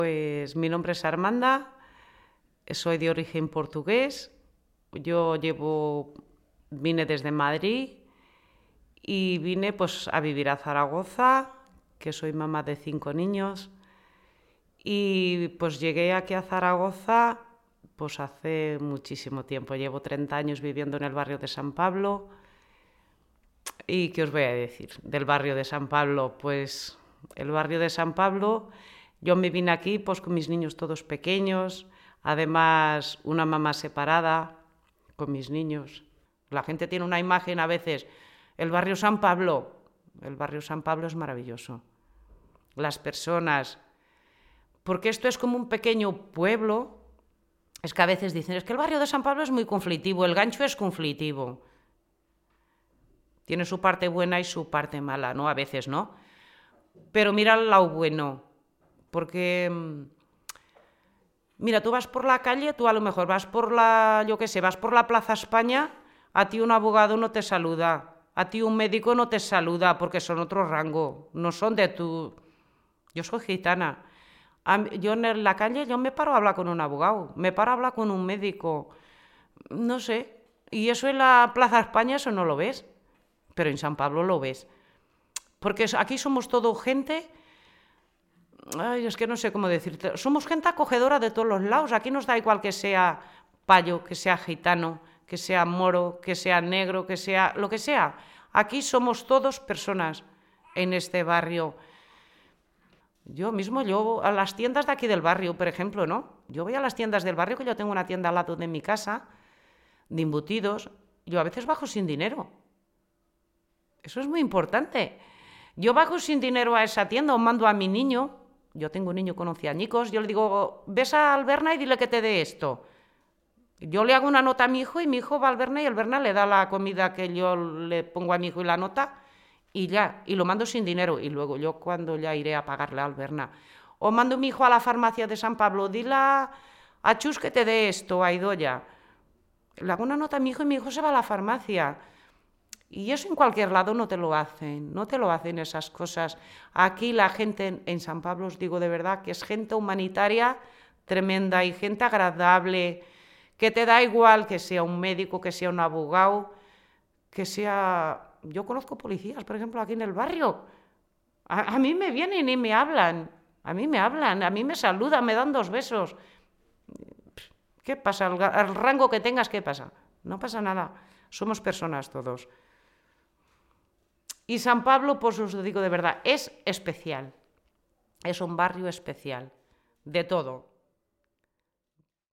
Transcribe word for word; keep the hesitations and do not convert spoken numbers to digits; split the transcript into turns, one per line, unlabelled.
Pues mi nombre es Armanda, soy de origen portugués. Yo llevo, vine desde Madrid y vine pues a vivir a Zaragoza, que soy mamá de cinco niños. Y pues llegué aquí a Zaragoza pues hace muchísimo tiempo. Llevo treinta años viviendo en el barrio de San Pablo. ¿Y qué os voy a decir del barrio de San Pablo? Pues el barrio de San Pablo, yo me vine aquí pues con mis niños todos pequeños, además una mamá separada con mis niños. La gente tiene una imagen a veces, el barrio San Pablo, el barrio San Pablo es maravilloso. Las personas, porque esto es como un pequeño pueblo, es que a veces dicen, es que el barrio de San Pablo es muy conflictivo, el Gancho es conflictivo. Tiene su parte buena y su parte mala, ¿no? A veces, ¿no? Pero mira el lado bueno, porque, mira, tú vas por la calle, tú a lo mejor vas por la, yo qué sé, vas por la Plaza España, a ti un abogado no te saluda, a ti un médico no te saluda, porque son otro rango, no son de tu... Yo soy gitana. Yo en la calle, yo me paro a hablar con un abogado, me paro a hablar con un médico, no sé. Y eso en la Plaza España, eso no lo ves, pero en San Pablo lo ves. Porque aquí somos todo gente, ay, es que no sé cómo decirte, somos gente acogedora de todos los lados. Aquí nos da igual que sea payo, que sea gitano, que sea moro, que sea negro, que sea lo que sea. Aquí somos todos personas en este barrio. Yo mismo, yo a las tiendas de aquí del barrio, por ejemplo, ¿no? Yo voy a las tiendas del barrio, que yo tengo una tienda al lado de mi casa, de embutidos, yo a veces bajo sin dinero. Eso es muy importante. Yo bajo sin dinero a esa tienda o mando a mi niño, yo tengo un niño con once añicos, yo le digo, ves a Alberna y dile que te dé esto. Yo le hago una nota a mi hijo y mi hijo va a Alberna y Alberna le da la comida que yo le pongo a mi hijo y la nota y ya, y lo mando sin dinero. Y luego yo cuando ya iré a pagarle a Alberna. O mando a mi hijo a la farmacia de San Pablo, dile a Chus que te dé esto, a Idoya. Le hago una nota a mi hijo y mi hijo se va a la farmacia. Y eso en cualquier lado no te lo hacen, no te lo hacen esas cosas. Aquí la gente en, en San Pablo, os digo de verdad, que es gente humanitaria tremenda y gente agradable, que te da igual que sea un médico, que sea un abogado, que sea... Yo conozco policías, por ejemplo, aquí en el barrio. A, a mí me vienen y me hablan, a mí me hablan, a mí me saludan, me dan dos besos. ¿Qué pasa? El, el rango que tengas, ¿qué pasa? No pasa nada, somos personas todos. Y San Pablo, pues os lo digo de verdad, es especial. Es un barrio especial, de todo.